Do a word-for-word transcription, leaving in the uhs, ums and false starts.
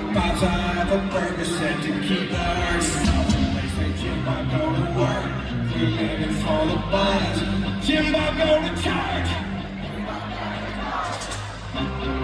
About to have a burger set to keep the urge. They say Jim Bob go to work, we living for the buzz. Jim Bob go to church.